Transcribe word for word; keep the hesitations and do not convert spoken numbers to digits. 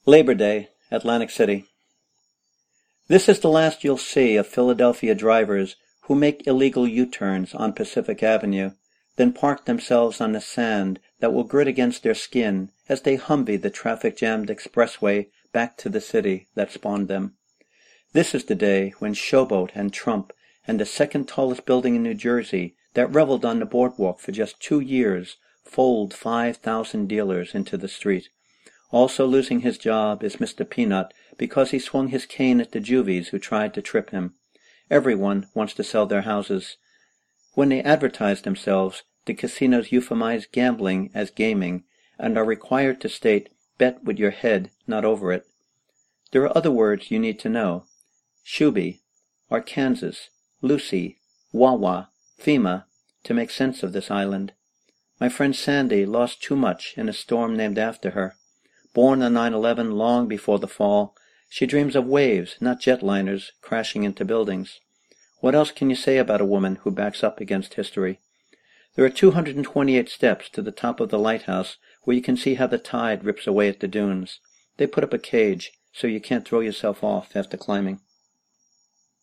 Labor Day, Atlantic City. This is the last you'll see of Philadelphia drivers who make illegal U-turns on Pacific Avenue, then park themselves on the sand that will grit against their skin as they Humvee the traffic-jammed expressway back to the city that spawned them. This is the day when Showboat and Trump and the second tallest building in New Jersey that reveled on the boardwalk for just two years fold five thousand dealers into the street. Also losing his job is Mister Peanut because he swung his cane at the juvies who tried to trip him. Everyone wants to sell their houses. When they advertise themselves, the casinos euphemize gambling as gaming and are required to state, bet with your head, not over it. There are other words you need to know. Shuby, Arkansas, Lucy, Wawa, FEMA, to make sense of this island. My friend Sandy lost too much in a storm named after her. Born on nine eleven long before the fall, she dreams of waves, not jetliners, crashing into buildings. What else can you say about a woman who backs up against history? There are two hundred twenty-eight steps to the top of the lighthouse where you can see how the tide rips away at the dunes. They put up a cage so you can't throw yourself off after climbing.